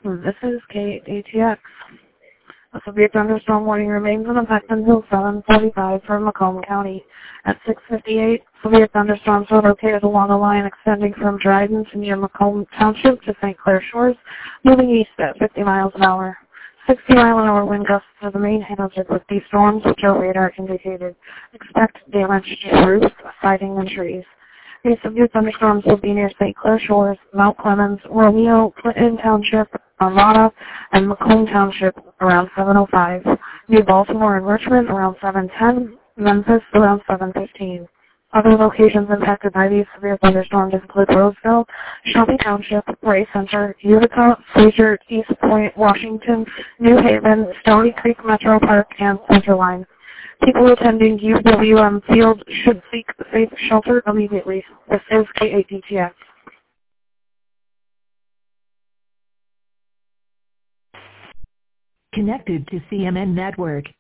This is KATX. A severe thunderstorm warning remains in effect until 7:45 for Macomb County. At 6:58, severe thunderstorms are located along a line extending from Dryden to near Macomb Township to St. Clair Shores, moving east at 50 miles an hour. 60-mile-an-hour wind gusts are the main hazard with these storms, which are radar indicated. Expect damage to roofs, siding, and trees. These severe thunderstorms will be near St. Clair Shores, Mount Clemens, Romeo, Clinton Township, Armada, and Macomb Township around 7:05. New Baltimore and Richmond around 7:10. Memphis around 7:15. Other locations impacted by these severe thunderstorms include Roseville, Shelby Township, Ray Center, Utica, Fraser, East Point, Washington, New Haven, Stony Creek Metro Park, and Centerline. People attending UWM Field should seek safe shelter immediately. This is KATX. Connected to CMN Network.